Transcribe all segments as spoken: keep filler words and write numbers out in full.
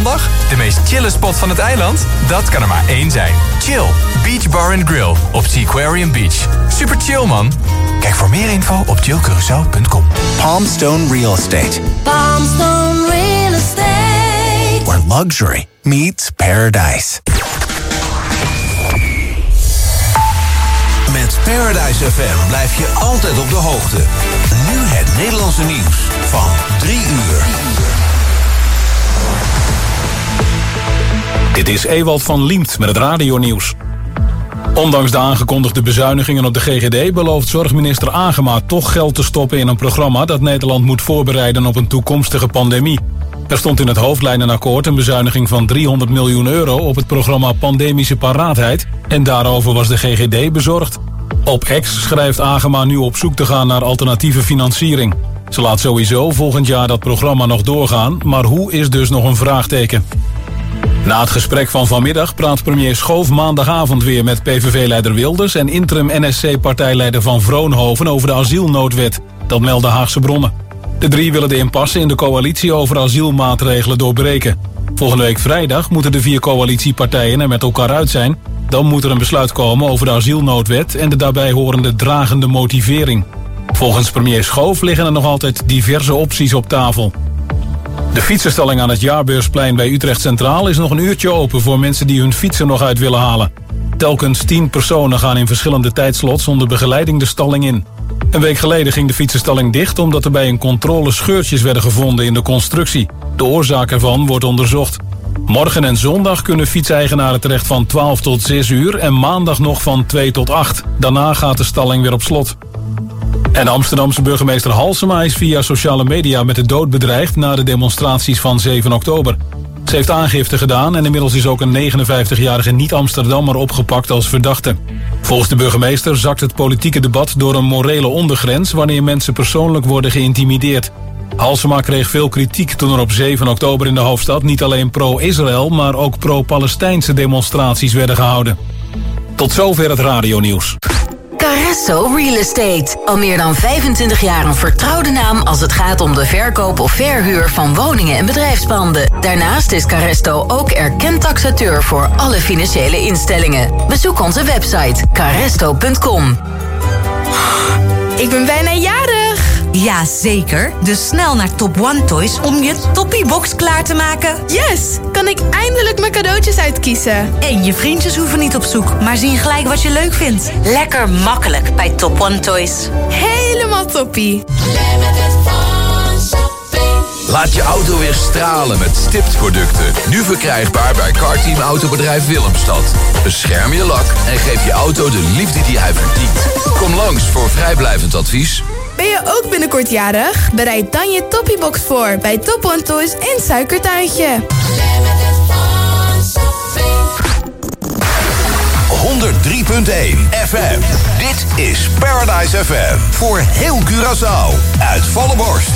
zondag? De meest chille spot van het eiland? Dat kan er maar één zijn. Chill, Beach Bar and Grill op Seaquarium Beach. Super chill, man. Kijk voor meer info op chill curaçao punt com. Palmstone Real Estate. Palmstone Real Estate. Where luxury meets paradise. Met Paradise F M blijf je altijd op de hoogte. Nu het Nederlandse nieuws van drie uur. Dit is Ewald van Liemt met het radionieuws. Ondanks de aangekondigde bezuinigingen op de G G D... belooft zorgminister Agema toch geld te stoppen in een programma... dat Nederland moet voorbereiden op een toekomstige pandemie. Er stond in het hoofdlijnenakkoord een bezuiniging van driehonderd miljoen euro... op het programma Pandemische Paraatheid... en daarover was de G G D bezorgd. Op X schrijft Agema nu op zoek te gaan naar alternatieve financiering. Ze laat sowieso volgend jaar dat programma nog doorgaan... maar hoe is dus nog een vraagteken. Na het gesprek van vanmiddag praat premier Schoof maandagavond weer met P V V-leider Wilders... en interim N S C-partijleider Van Vroonhoven over de asielnoodwet. Dat melden Haagse bronnen. De drie willen de impasse in de coalitie over asielmaatregelen doorbreken. Volgende week vrijdag moeten de vier coalitiepartijen er met elkaar uit zijn. Dan moet er een besluit komen over de asielnoodwet... en de daarbij horende dragende motivering. Volgens premier Schoof liggen er nog altijd diverse opties op tafel. De fietsenstalling aan het Jaarbeursplein bij Utrecht Centraal is nog een uurtje open voor mensen die hun fietsen nog uit willen halen. Telkens tien personen gaan in verschillende tijdslots onder begeleiding de stalling in. Een week geleden ging de fietsenstalling dicht omdat er bij een controle scheurtjes werden gevonden in de constructie. De oorzaak ervan wordt onderzocht. Morgen en zondag kunnen fietseigenaren terecht van twaalf tot zes uur en maandag nog van twee tot acht. Daarna gaat de stalling weer op slot. En de Amsterdamse burgemeester Halsema is via sociale media met de dood bedreigd na de demonstraties van zeven oktober. Ze heeft aangifte gedaan en inmiddels is ook een negenenvijftigjarige niet-Amsterdammer opgepakt als verdachte. Volgens de burgemeester zakt het politieke debat door een morele ondergrens wanneer mensen persoonlijk worden geïntimideerd. Halsema kreeg veel kritiek toen er op zeven oktober in de hoofdstad niet alleen pro-Israël, maar ook pro-Palestijnse demonstraties werden gehouden. Tot zover het radionieuws. Carresso Real Estate. Al meer dan vijfentwintig jaar een vertrouwde naam als het gaat om de verkoop of verhuur van woningen en bedrijfspanden. Daarnaast is Carresso ook erkend taxateur voor alle financiële instellingen. Bezoek onze website carresto punt com. Ik ben bijna jarig! Ja, zeker. Dus snel naar Top One Toys om je toppie-box klaar te maken. Yes! Kan ik eindelijk mijn cadeautjes uitkiezen? En je vriendjes hoeven niet op zoek, maar zien gelijk wat je leuk vindt. Lekker makkelijk bij Top One Toys. Helemaal toppie. Laat je auto weer stralen met Stipt producten. Nu verkrijgbaar bij Carteam Autobedrijf Willemstad. Bescherm je lak en geef je auto de liefde die hij verdient. Kom langs voor vrijblijvend advies. Ben je ook binnenkort jarig? Bereid dan je Toppie-box voor bij Top One Toys en Suikertuintje. honderd drie punt één F M. Dit is Paradise F M. Voor heel Curaçao. Uit volle borst.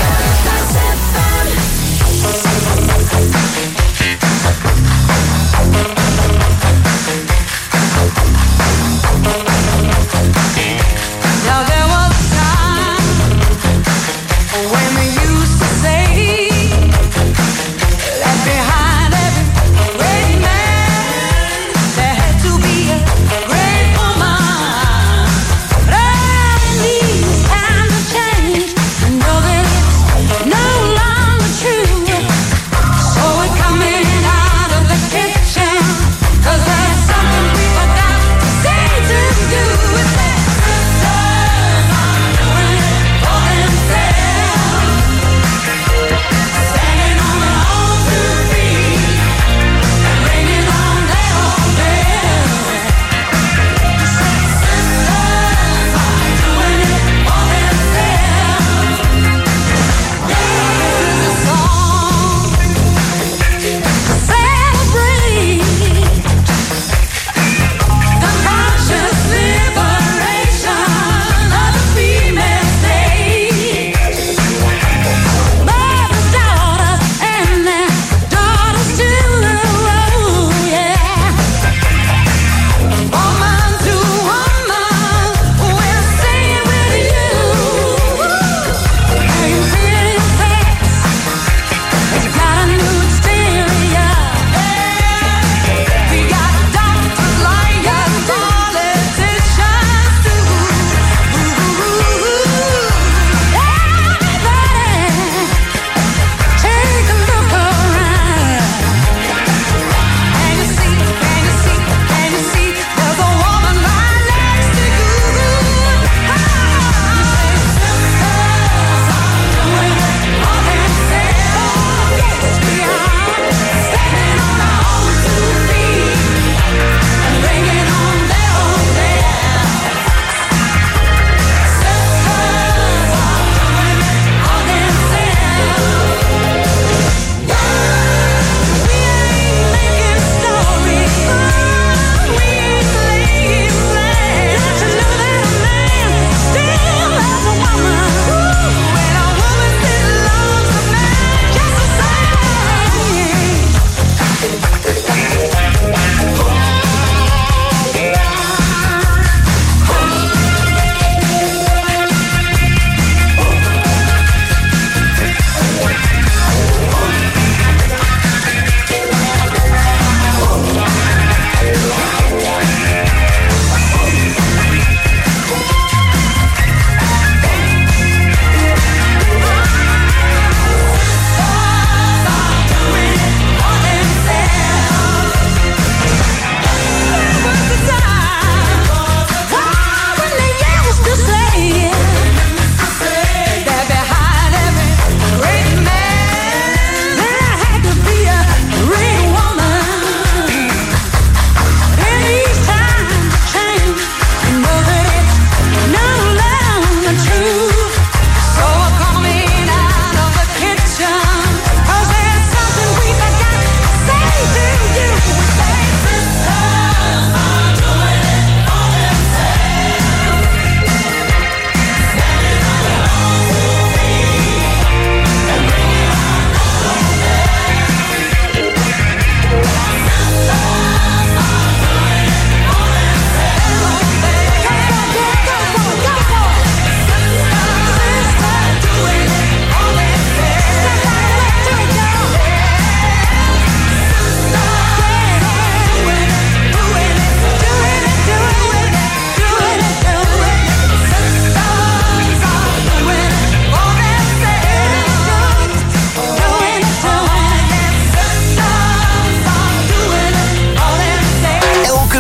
Now there was a time when we used to say that behind every great man there had to be a great woman. But in these times of change, I know that it's no longer true.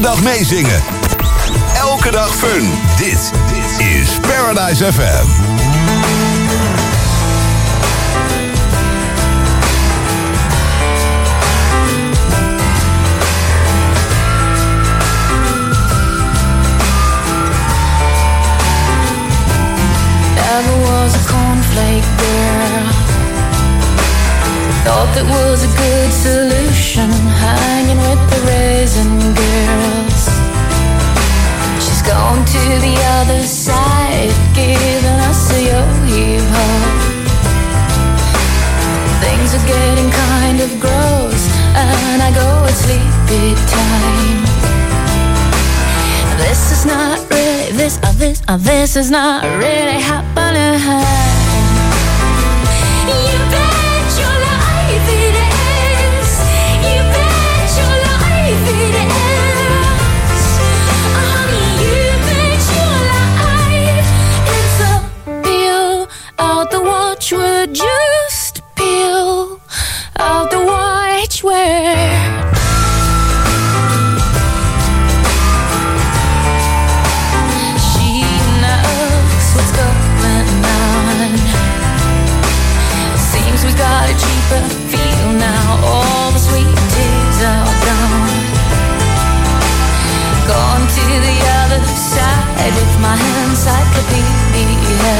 dag meezingen. Elke dag fun. Dit is Paradise F M. Never was a cornflake girl. Thought that was a good solution, hanging with the raisin girls. She's gone to the other side, giving us a yo-yo. Things are getting kind of gross, and I go at sleepy time. This is not really, this, uh, this, uh, this is not really happening. You bet your life it is. You bet your life it is. Honey, you bet your life. It's a peel out the watchword, just peel out the watchword. Got a cheaper feel now. All the sweet teas are gone. Gone to the other side with my encyclopedia.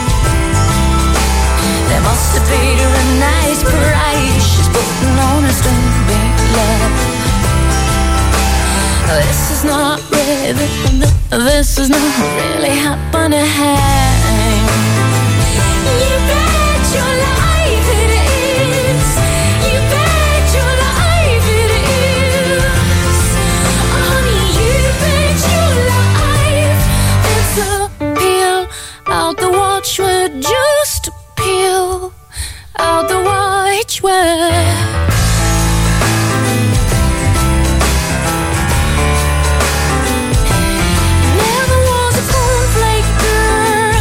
They must have paid her a nice price. She's putting on a stupid love. This is not really, this is not really happening. You bet your life. Out the watchword, just peel out the watchword. Never was a cornflake girl.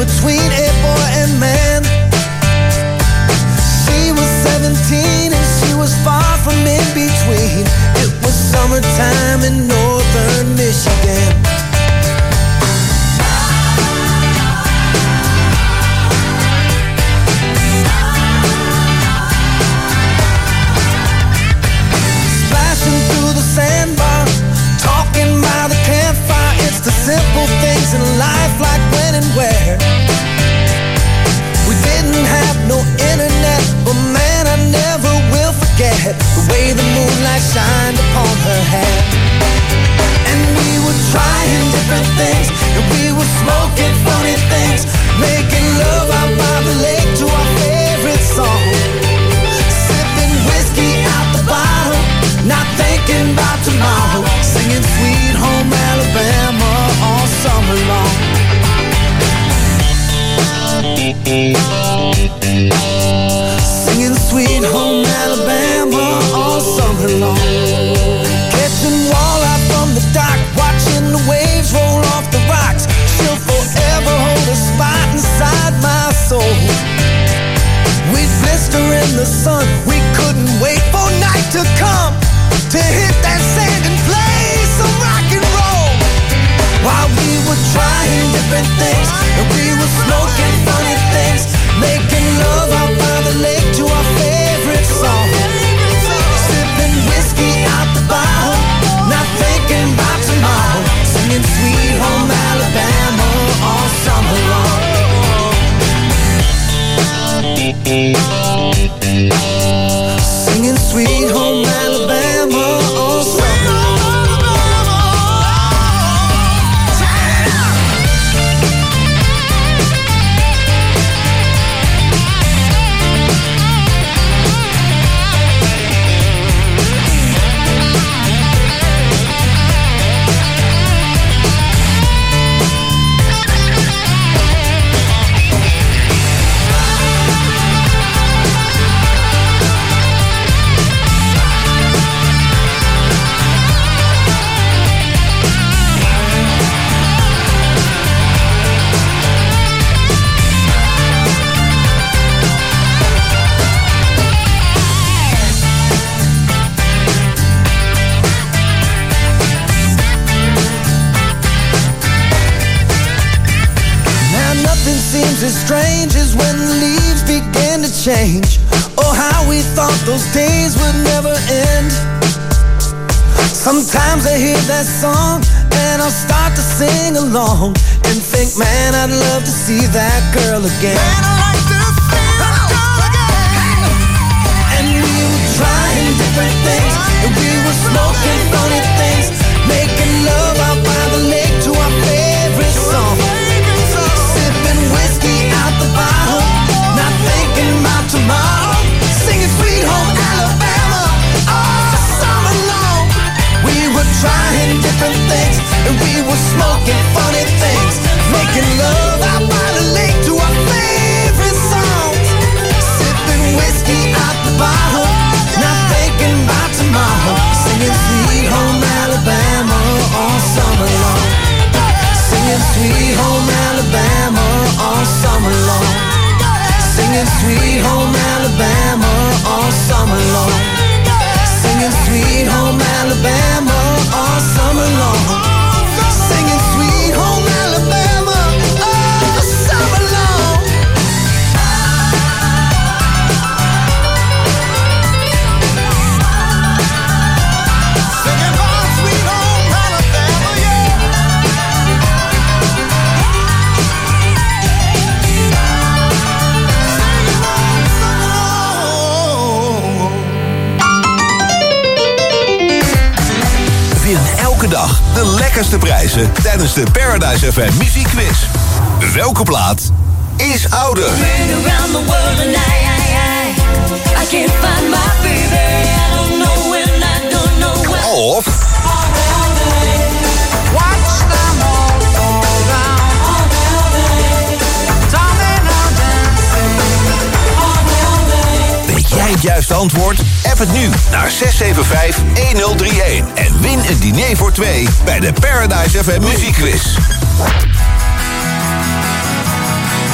between a boy and man. She was seventeen and she was far from in between. It was summertime in northern Michigan. Splashing through the sandbar, talking by the campfire. It's the simple things in life, like when and where. We didn't have no internet, but man, I never will forget the way the moonlight shined upon her hair. And we were trying different things, and we were smoking funny things, making love out by the lake to our favorite song, sipping whiskey out the bottle, not thinking about tomorrow, singing Sweet Home Alabama all summer long. Singing Sweet Home Alabama all summer long. Catching walleye from the dock, watching the waves roll off the rocks. She'll forever hold a spot inside my soul. We'd blister in the sun, we couldn't wait for night to come to hit that sand and play some rock and roll. While we were trying different things, and we were smoking funny things, making love out by the lake to our favorite song, sipping whiskey out the bottle, not thinking about tomorrow, singing Sweet Home Alabama all summer long. Singing Sweet Home Alabama all summer long. As strange as when the leaves began to change. Oh, how we thought those days would never end. Sometimes I hear that song and I'll start to sing along and think, man, I'd love to see that girl again. Man, I'd like to see that girl again. And we were trying different things, and we were smoking funny things, making love out by the lake to our favorite song, whiskey out the bottle, not thinking about tomorrow, singing Sweet Home Alabama all summer long. We were trying different things, and we were smoking funny things, making love out by the lake to our favorite songs, sipping whiskey out the bottle, not thinking about tomorrow, singing Sweet Home Alabama all summer long. Singing Sweet Home Alabama all summer long. Singing Sweet Home Alabama all summer long. Singing Sweet Home Alabama all summer long. Singing Sweet Home Alabama all summer long. Singing home Sweet Home Alabama, yeah. Elke dag de lekkerste prijzen tijdens de Paradise F M muziekquiz. Welke plaat is ouder? Of weet jij het juiste antwoord? App het nu naar zes zeven vijf een nul drie een en win een diner voor twee bij de Paradise F M muziekquiz.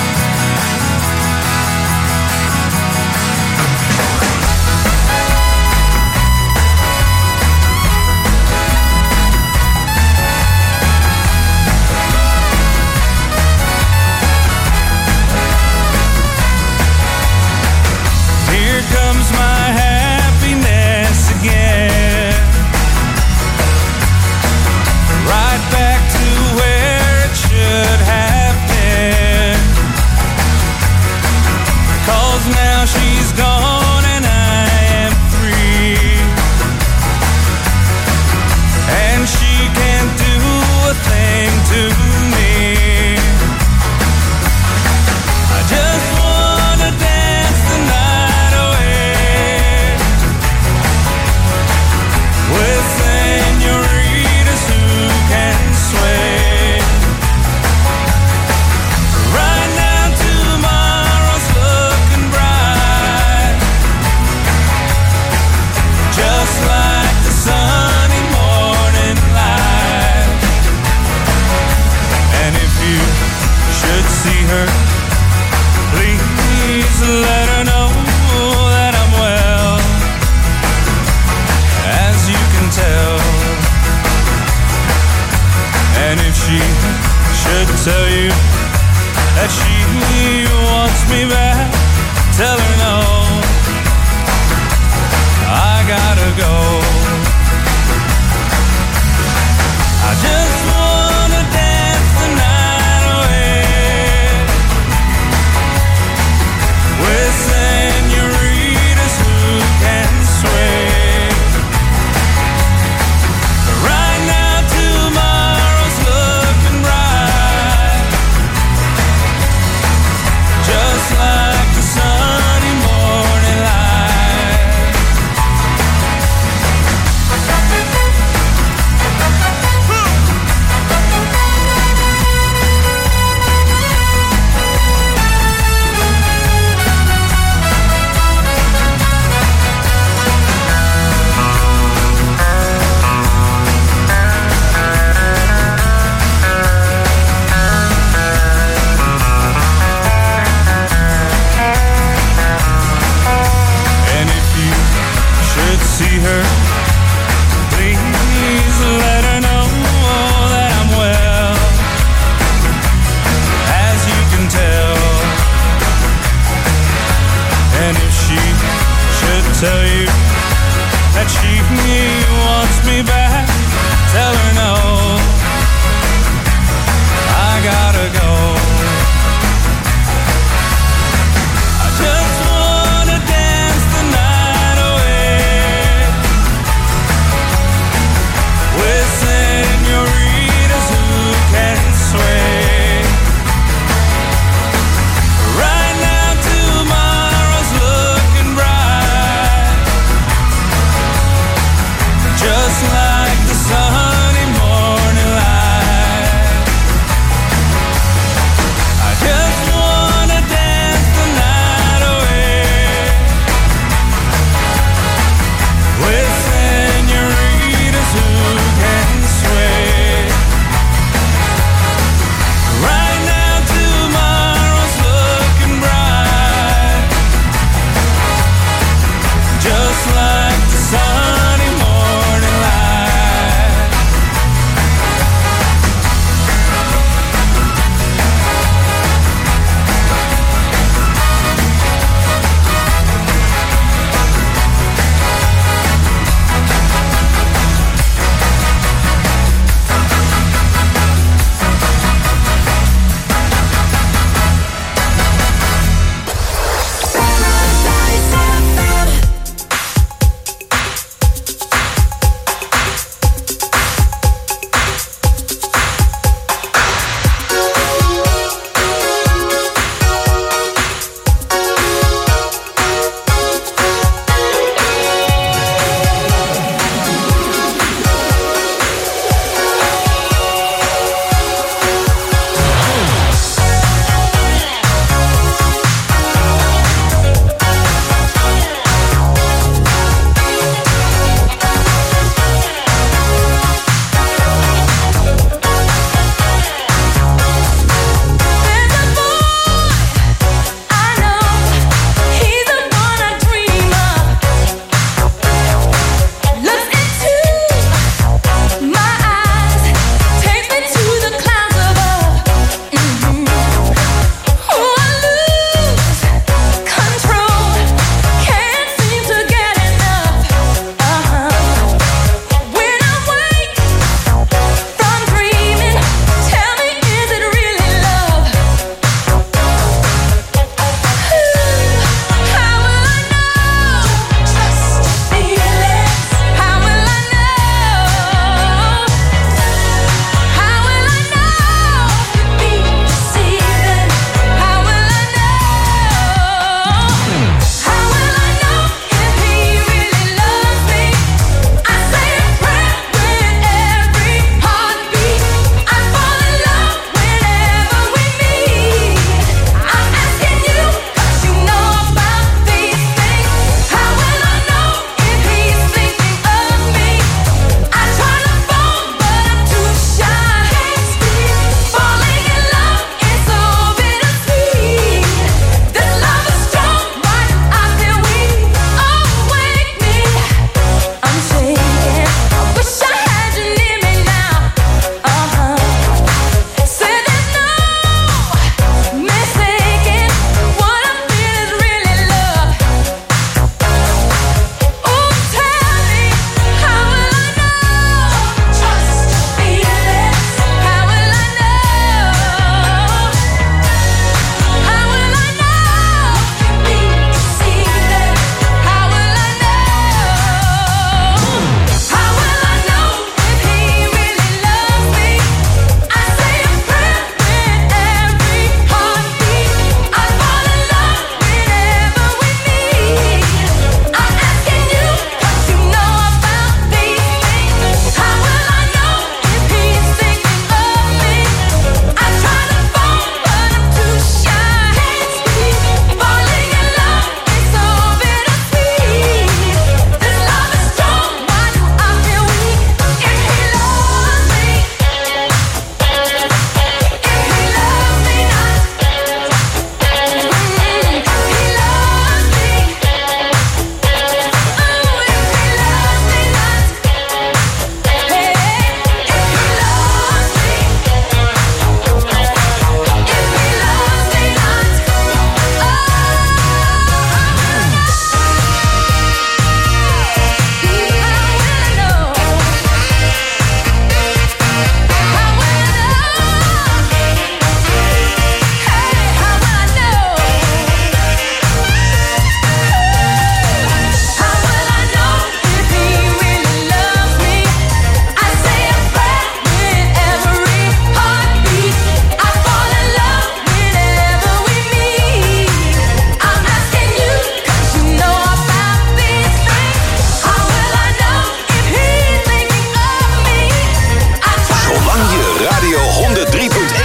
she should tell you that she wants me back. Tell her no, I gotta go. I just wanna dance the night away with senoritas who can sway. But right now tomorrow's looking bright, just like the sunny morning light.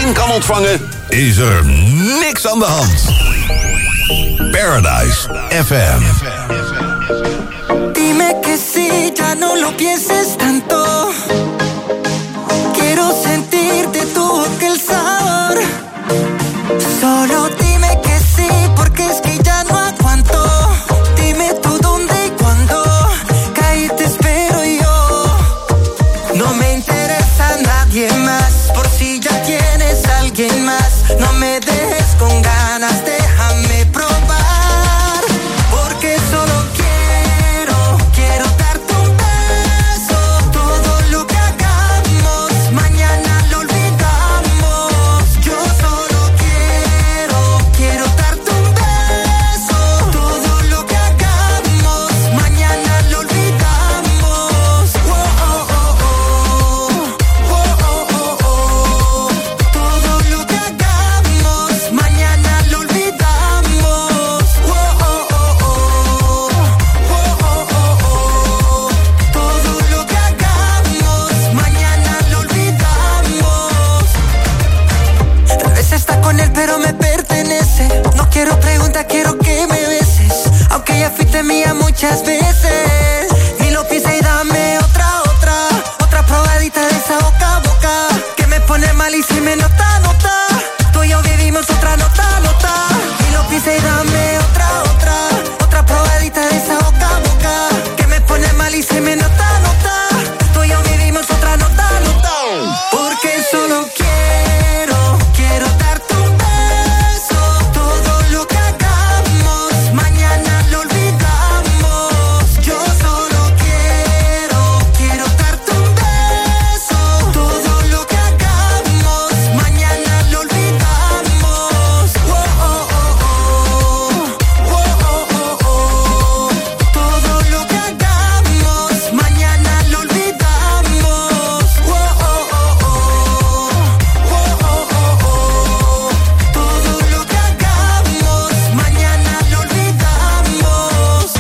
en kan ontvangen, is er niks aan de hand. Paradise F M. Dime que sí, ya no lo pienses tanto. Quiero sentirte tu aquel sabor. Solo dime que sí, porque es que ya no aguanto. Dime tú dónde y cuándo. Caí te espero yo. No me interesa nadie más. Por si ya tienes a alguien más. No me dejes con ganas, déjame probar. Porque solo quiero, quiero darte un beso. Todo lo que hagamos, mañana lo olvidamos. Yo solo quiero, quiero darte un beso. Todo lo que hagamos, mañana lo olvidamos. Oh, oh, oh, oh. Oh, oh, oh, oh. Todo lo que hagamos, mañana lo olvidamos. Oh, oh, oh, oh. Oh, oh, oh, oh. Todo lo que hagamos, mañana lo olvidamos. Tal vez está con él, pero me pertenece. No quiero preguntar, quiero que me beses. Aunque ya fuiste mía muchas veces. Ni lo pienses y dame otra, otra. Otra probadita de esa boca a boca. Que me pone mal y si me nota, nota. Tú y yo vivimos otra nota, nota. Ni lo pienses y dame otra, otra. Otra probadita de esa boca a boca. Que me pone mal y si me nota, nota. Tú y yo vivimos otra nota, nota. Porque solo quiero, quiero darte un beso. Todo lo que hagamos, mañana lo olvidamos. Yo solo quiero, quiero darte un beso. Todo lo que hagamos, mañana lo olvidamos. Oh, oh, oh, oh. Oh, oh, oh, oh. Todo lo que hagamos, mañana lo olvidamos. Oh, oh, oh, oh. Oh, oh, oh, oh. Todo lo que hagamos, mañana lo olvidamos.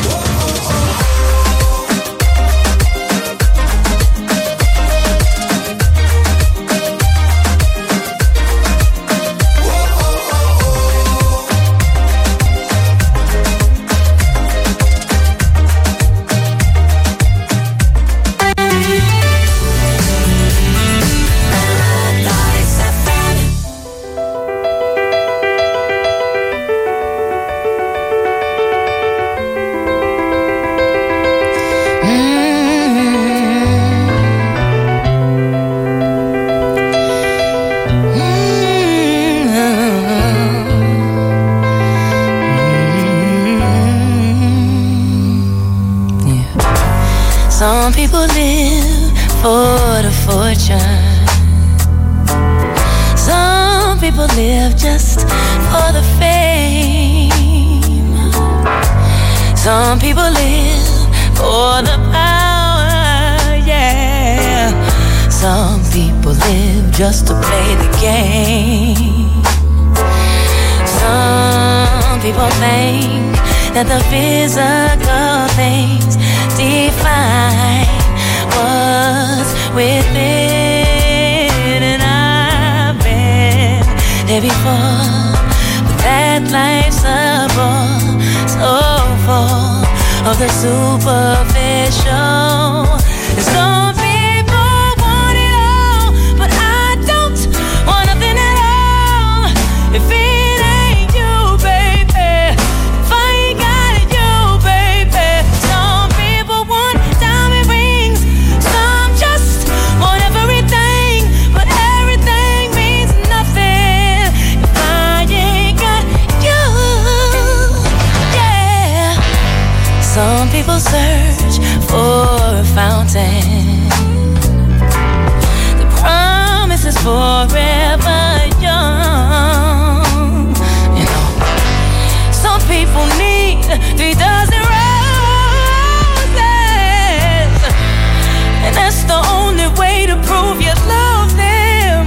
Some people live for the fortune. Some people live just for the fame. Some people live for the power, yeah. Some people live just to play the game. Some people think that the physical things define what's within, and I've been there before, but that life's a bore, so full of the superficial. And some people want it all, but I don't want nothing at all. If it ain't you, baby, if I ain't got it, you, baby. Some people want diamond rings, some just want everything, but everything means nothing if I ain't got you, yeah. Some people search for a fountain. The promise is forever young. You know, some people need three dozen roses, and that's the only way to prove you love them.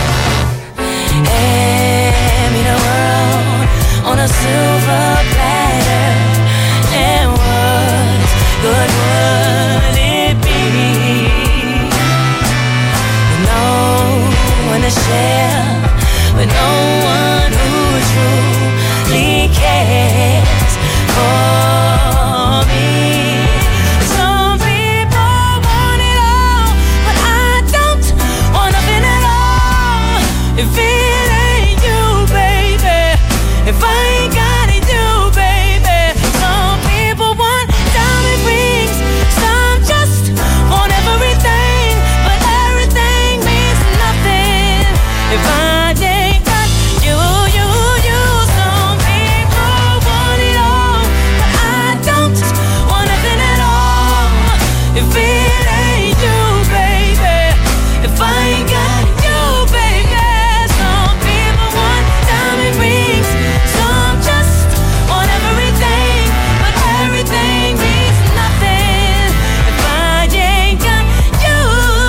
Hand me the world on a silver platter, and what good would it be? No one to share but no one who truly cares for me. Some people want it all, but I don't want nothing at all. If it ain't you, baby, if I ain't got it, you, baby. Some people want diamond rings, some just want everything, but everything means nothing if I ain't got you, you, you. Some people want it all, but I don't want nothing at all. If it ain't you, baby, if I ain't got you, baby. Some people want diamond rings, some just want everything, but everything means nothing if I ain't got you.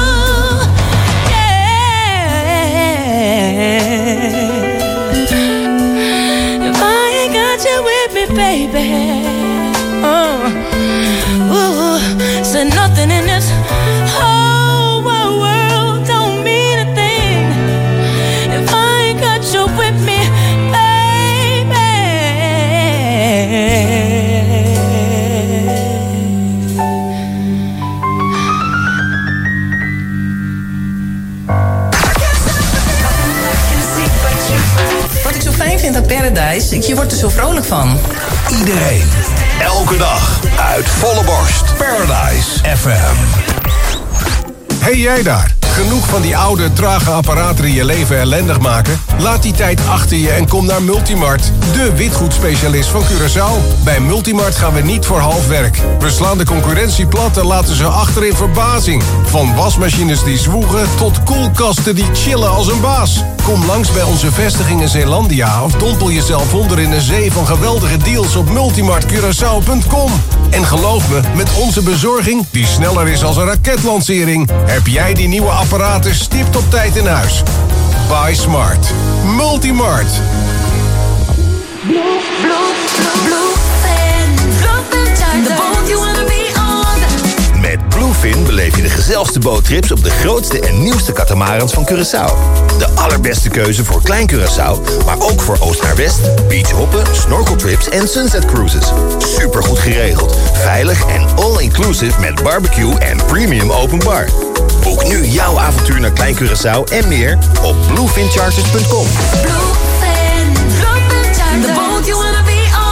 Yeah. If I ain't got you with me, baby. Uh, ooh, said nothing in this whole wide world don't mean a thing if I ain't got you with me, Wat ik zo fijn vind aan Paradise, je wordt er zo vrolijk van. Iedereen, elke dag, uit volle borst. Paradise F M. Hey jij daar, genoeg van die oude, trage apparaten die je leven ellendig maken? Laat die tijd achter je en kom naar Multimart, de witgoedspecialist van Curaçao. Bij Multimart gaan we niet voor half werk. We slaan de concurrentie plat en laten ze achter in verbazing. Van wasmachines die zwoegen tot koelkasten die chillen als een baas. Kom langs bij onze vestiging in Zeelandia of dompel jezelf onder in een zee van geweldige deals op multimart curaçao punt com. En geloof me, met onze bezorging, die sneller is als een raketlancering, heb jij die nieuwe apparaten stipt op tijd in huis. Buy smart. Multimart. Blue, blue, blue, bluefin, bluefin charter. The boat you wanna be on. Met Bluefin beleef je de gezelligste boottrips op de grootste en nieuwste catamarans van Curaçao. De allerbeste keuze voor Klein Curaçao, maar ook voor Oost naar West, beachhoppen, snorkeltrips en sunset cruises. Supergoed geregeld, veilig en all-inclusive met barbecue en premium open bar. Boek nu jouw avontuur naar Klein Curaçao en meer op bluefin charters punt com. Bluefin, bluefin charter. The boat you wanna be on.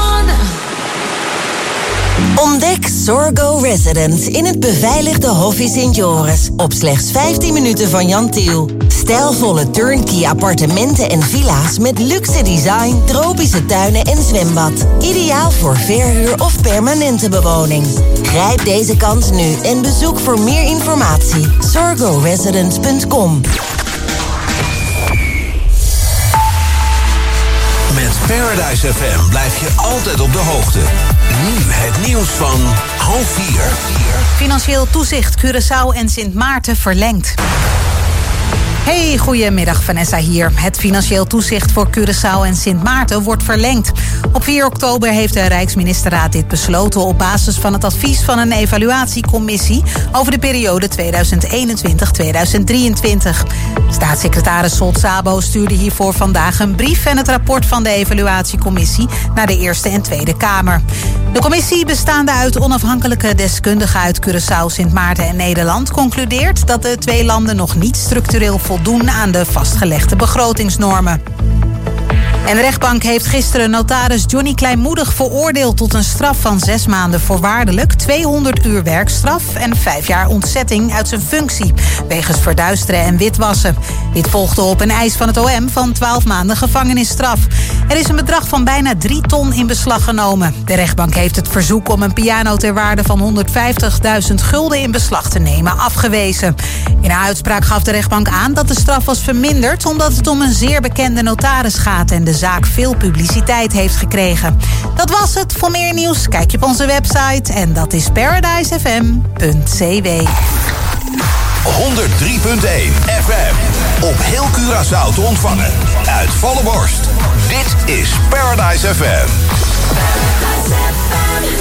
Ontdek Sorgo Residence in het beveiligde Hoffie Sint Joris. Op slechts vijftien minuten van Jan Tiel. Stijlvolle turnkey appartementen en villa's met luxe design, tropische tuinen en zwembad. Ideaal voor verhuur of permanente bewoning. Grijp deze kans nu en bezoek voor meer informatie sorgo residence punt com. Met Paradise F M blijf je altijd op de hoogte. Nu het nieuws van half vier. Financieel toezicht Curaçao en Sint Maarten verlengd. Hey, goedemiddag, Vanessa hier. Het financieel toezicht voor Curaçao en Sint Maarten wordt verlengd. Op vier oktober heeft de Rijksministerraad dit besloten op basis van het advies van een evaluatiecommissie over de periode tweeduizend eenentwintig tot tweeduizend drieëntwintig. Staatssecretaris Sol Sabo stuurde hiervoor vandaag een brief en het rapport van de evaluatiecommissie naar de Eerste en Tweede Kamer. De commissie, bestaande uit onafhankelijke deskundigen uit Curaçao, Sint Maarten en Nederland, concludeert dat de twee landen nog niet structureel voldoen aan de vastgelegde begrotingsnormen. En de rechtbank heeft gisteren notaris Johnny Kleinmoedig veroordeeld tot een straf van zes maanden voorwaardelijk, tweehonderd uur werkstraf en vijf jaar ontzetting uit zijn functie, wegens verduisteren en witwassen. Dit volgde op een eis van het O M van twaalf maanden gevangenisstraf. Er is een bedrag van bijna drie ton in beslag genomen. De rechtbank heeft het verzoek om een piano ter waarde van honderdvijftigduizend gulden in beslag te nemen afgewezen. In haar uitspraak gaf de rechtbank aan dat de straf was verminderd omdat het om een zeer bekende notaris gaat en de zaak veel publiciteit heeft gekregen. Dat was het. Voor meer nieuws kijk je op onze website en dat is paradise f m punt c w. honderd drie punt één F M. Op heel Curaçao te ontvangen. Uit volle borst. Dit is Paradise F M. Paradise F M.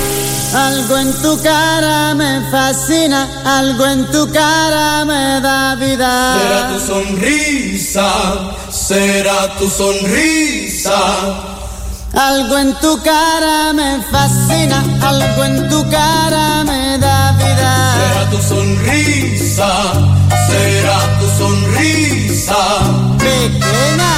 Algo en tu cara me fascina, algo en tu cara me da vida. Será tu sonrisa, será tu sonrisa. Algo en tu cara me fascina, algo en tu cara me da vida. Será tu sonrisa, será tu sonrisa. Pequeña.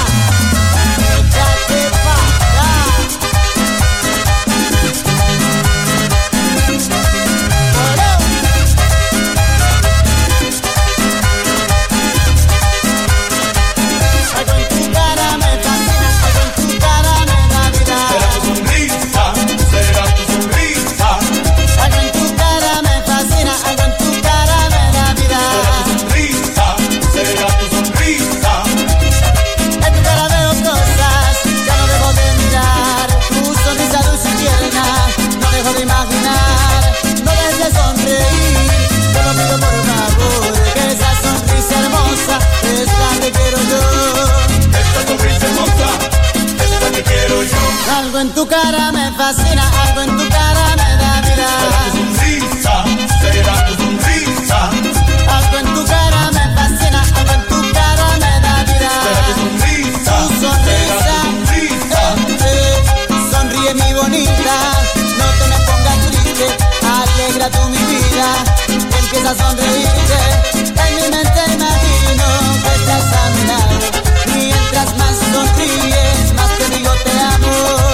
Algo en tu cara me fascina, algo en tu cara me da vida. Será tu sonrisa, será tu sonrisa. Algo en tu cara me fascina, algo en tu cara me da vida. Será tu sonrisa, tu sonrisa, sonrisa. Eh, eh, sonríe mi bonita, no te me pongas triste, alegra tú mi vida, empieza a sonreírte, en mi mente imagino que estás a mi lado, mientras más sonríes, más te digo te amo.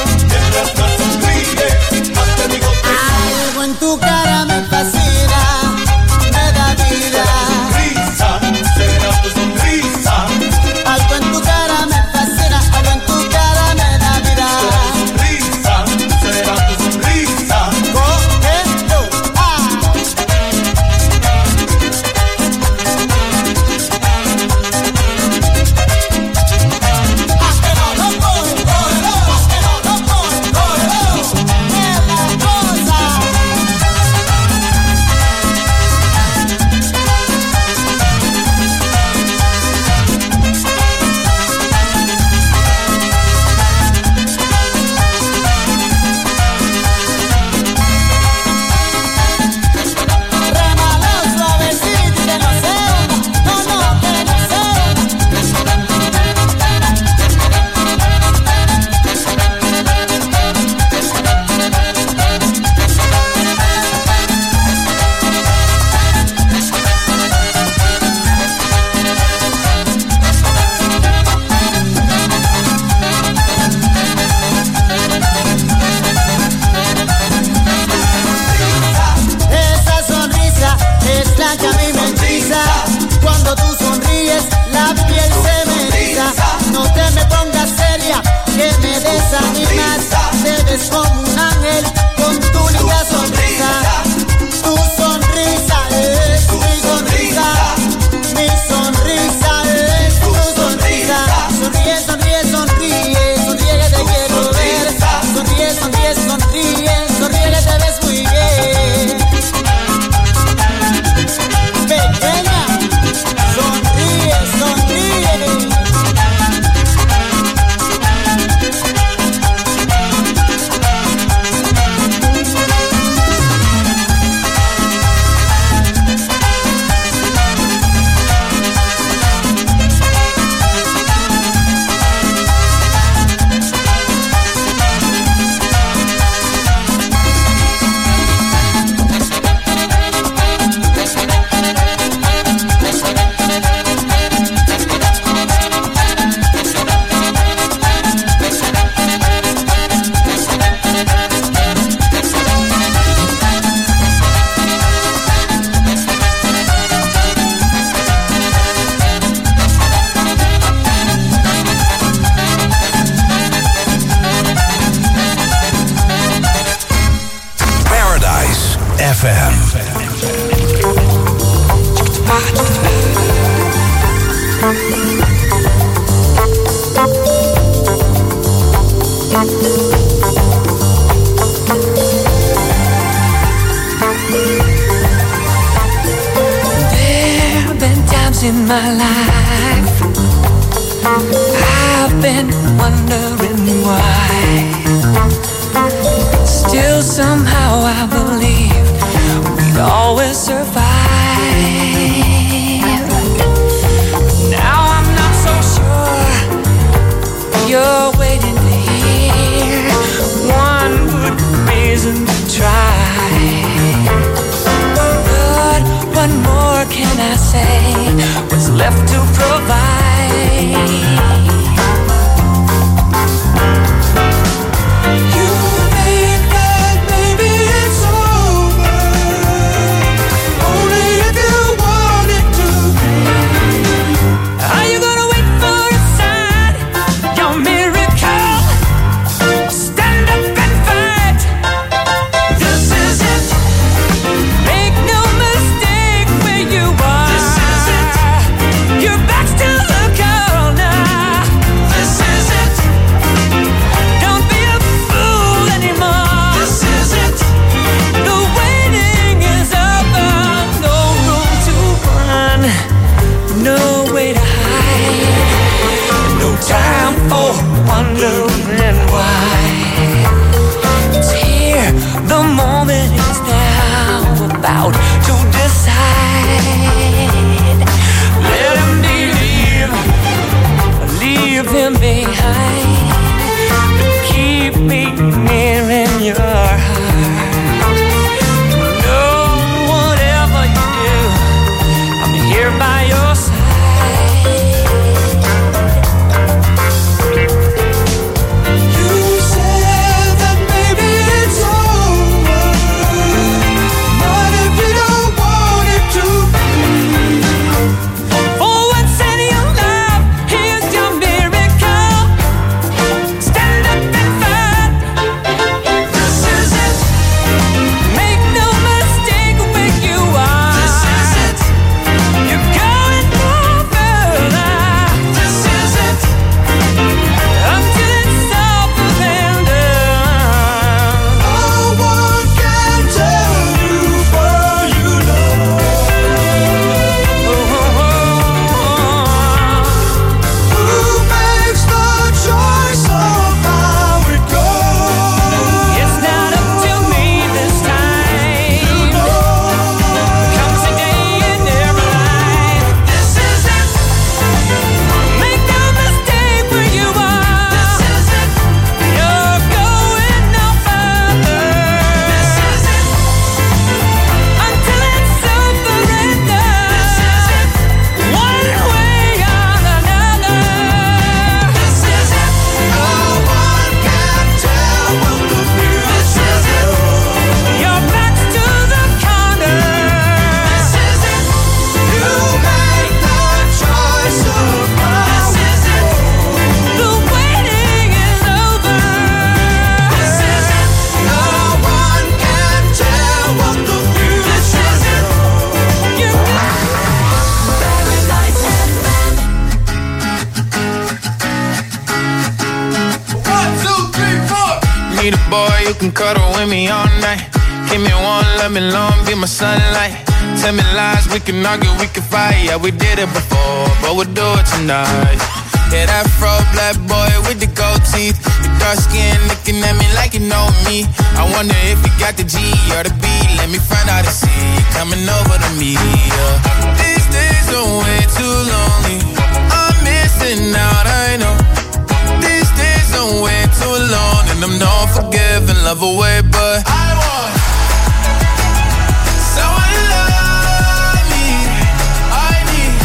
Algo en tu cara me fascina, me da vida. Sonrisa, será tu sonrisa. Algo en tu cara me fascina, algo en tu cara me da vida. Sonrisa, será tu sonrisa. Cogiendo, ah. There have been times in my life I've been wondering why. Still somehow I believe we'd always survive. Now I'm not so sure you're waiting to hear one good reason to try. But what more can I say? What's left to provide? Wondering why it's here, the moment is now about to decide. Let him believe, leave him behind, but keep me near in your heart. No, whatever you do, I'm here by your side. You can cuddle with me all night. Give me one, let me long, be my sunlight. Tell me lies, we can argue, we can fight. Yeah, we did it before, but we'll do it tonight. Yeah, that fro black boy with the gold teeth. Your dark skin looking at me like you know me. I wonder if you got the G or the B. Let me find out and see you coming over to me. Yeah. These days are way too lonely. I'm missing out, I know. These days are way too long, and I'm not forgiving, love away, but I want someone to love me. I need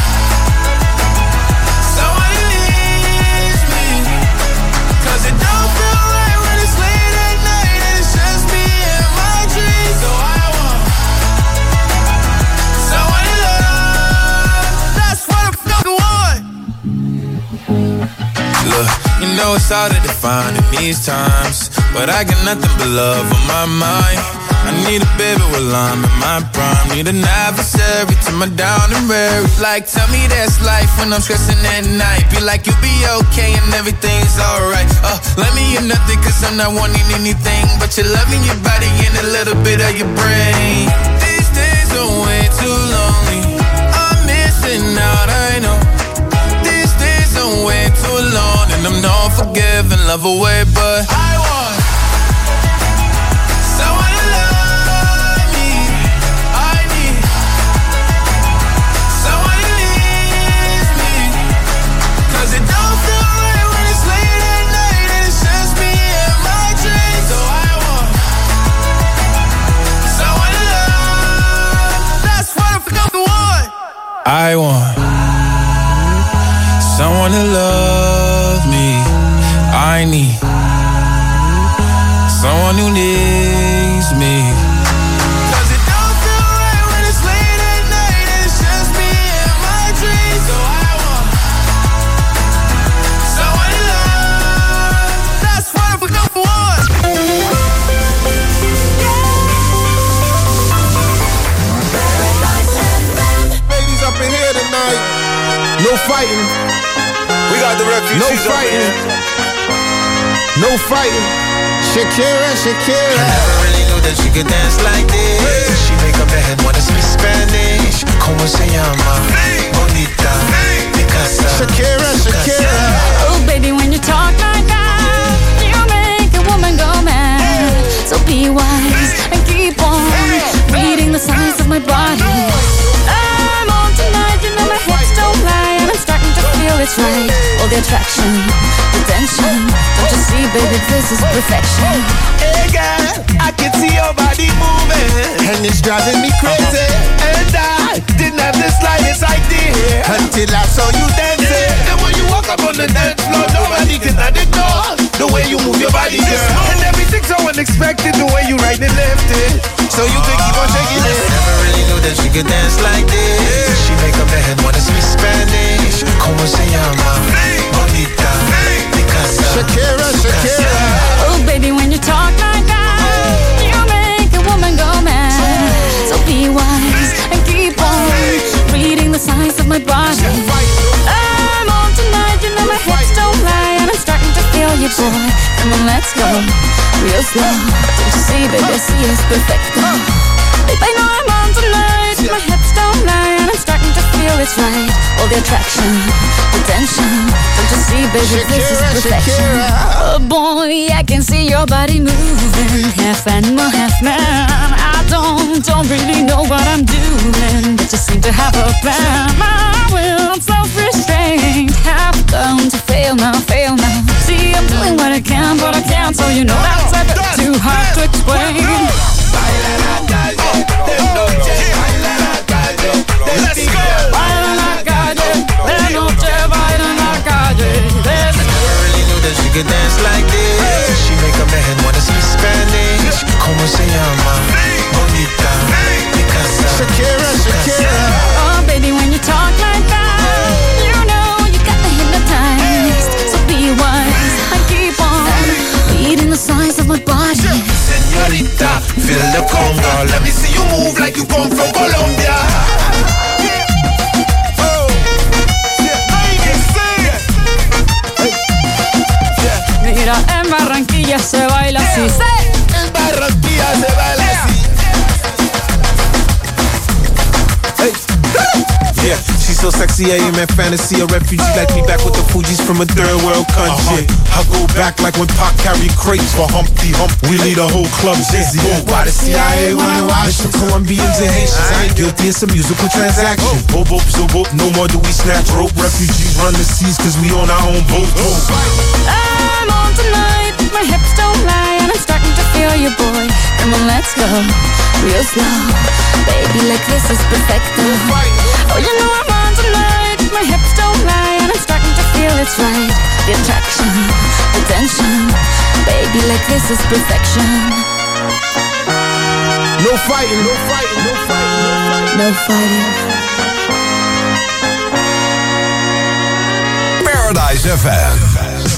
someone who needs me, 'cause it don't feel right when it's late at night and it's just me and my dreams. So I want someone to love. That's what I fucking want. Look, you know it's hard to define in these times, but I got nothing but love on my mind. I need a baby while I'm in my prime. Need an adversary to my down and weary. Like, tell me that's life when I'm stressing at night. Be like, you'll be okay and everything's alright. Uh, let me in nothing, 'cause I'm not wanting anything but your love in your body and a little bit of your brain. These days are way too lonely. I'm missing out, I know. These days are way too long, and I'm not forgiving, love away, but I want I need. Someone who needs me. Cause it don't feel right when it's late at night and it's just me and my dreams. So I want someone to love. That's what we're number one. Ladies up in here tonight. No fighting. We got the refugees. No fighting. No fighting. Shakira, Shakira. I never really knew that she could dance like this. She make up her head wanna speak Spanish. Como se llama? Bonita. Picasa. Shakira, Shakira. Oh, baby, when you talk like that, you make a woman go mad. So be wise and keep on reading the signs of my body. I'm on tonight, you know my hips don't lie, and I'm starting to feel it's right. All the attraction, the tension. Don't you see, baby, this is perfection. Hey girl, I can see your body moving, and it's driving me crazy. And I didn't have the slightest idea until I saw you dancing. And when you walk up on the dance floor, nobody can ignore the way you move your body, girl. And everything's so unexpected, the way you right and left it, so you can keep on shaking it. Never really knew that she could dance like this. She make up her head wanna speak Spanish. Como se llama? Bonita. Picasa. Shakira, Shakira. Oh, baby, when you talk like that, you make a woman go mad. So be wise and keep on reading the signs of my body. I'm on tonight, you know my hips don't lie, and I'm starting to feel you, boy. Come on, let's go real slow. Don't you see, baby, I see it's perfect. Babe, I know I'm on tonight, my hips don't lie, and I'm starting to feel it's right. All the attraction, the tension. Don't you see, baby, this is perfection. Oh boy, I can see your body moving, half animal, half man. I don't, don't really know what I'm doing, but just seem to have a plan. My will, I'm self-restrained, have come to fail now, fail now. See, I'm doing what I can, but I can't, so you know that's a bit too hard to explain. Baila la calle, de noche, baila la calle, let's go. Baila la calle, de noche, baila la calle. I never really knew that she could dance like this. She make up her head wanna speak Spanish. Como se llama? Bonita. Picasa. Shakira, Shakira. Oh, baby, when you talk like that, you know you got me hypnotized. So be wise and keep on reading the signs of my body. Señorita, feel the conga. Let me see you move like you come from Colombia. Mira, en Barranquilla se baila así. En Barranquilla se baila así. Hey. Yeah, she's so sexy, I am in fantasy. A refugee like me back with the Fugees from a third world country. Uh-huh. I go back like when Pac carried crates for Humpty Hump. We lead a whole club dizzy. Yeah. Why the C I A wanna watch the Colombians and Haitians? I ain't guilty, it's a musical transaction. Oh, boop, so boop, no more do we snatch rope. Refugees run the seas cause we on our own boat. Oh. I'm on tonight, my hips don't lie, and I'm starting to feel you, boy. Come on, let's go real slow. Baby, like this is perfecto. Oh, you know I'm on tonight, my hips don't lie, and I'm starting to feel it's right. The attraction, the tension. Baby, like this is perfection. No fighting, no fighting, no fighting, no fighting. Paradise F M.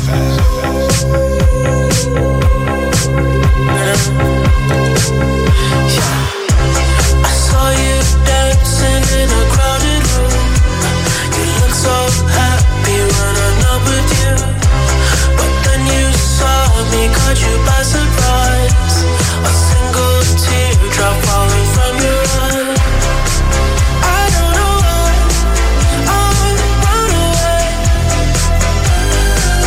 I saw you dancing in a crowded room. You look so happy when I'm not with you. But then you saw me, caught you by surprise. A single teardrop falling from your eye. I don't know why I run away.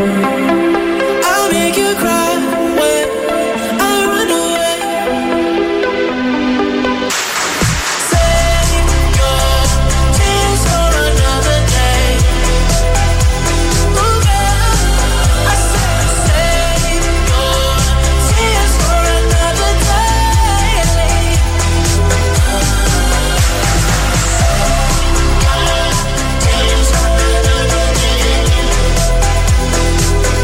I'll make you cry when I run away. Save your tears for another day. Oh girl, I said save your tears for another day. Tears for another day.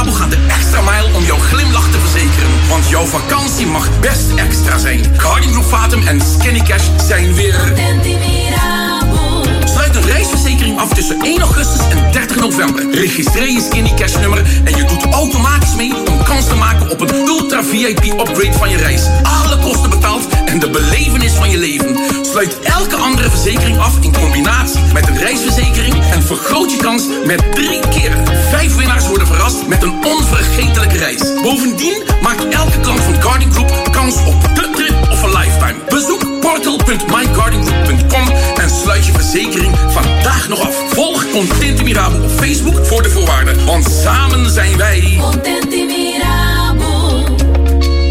Mirabo gaat de extra mijl om jouw glimlach te verzekeren. Want jouw vakantie mag best extra zijn. Guardian Group Fatum en Skinny Cash zijn weer... Sluit een reisverzekering af tussen één augustus en dertig november. Registreer je Skinny Cash nummer en je doet automatisch mee om kans te maken op een ultra V I P upgrade van je reis. Alle kosten betaald en de belevenis van je leven. Sluit elke andere verzekering af in combinatie met een reisverzekering en vergroot je kans met drie keer. Vijf winnaars worden verrast met een onvergetelijke reis. Bovendien maakt elke klant van Guardian Group kans op de trip of a lifetime. Bezoek portal punt my guardian group punt com en sluit je verzekering vandaag nog af. Volg Contente Mirabo op Facebook voor de voorwaarden. Want samen zijn wij... Contente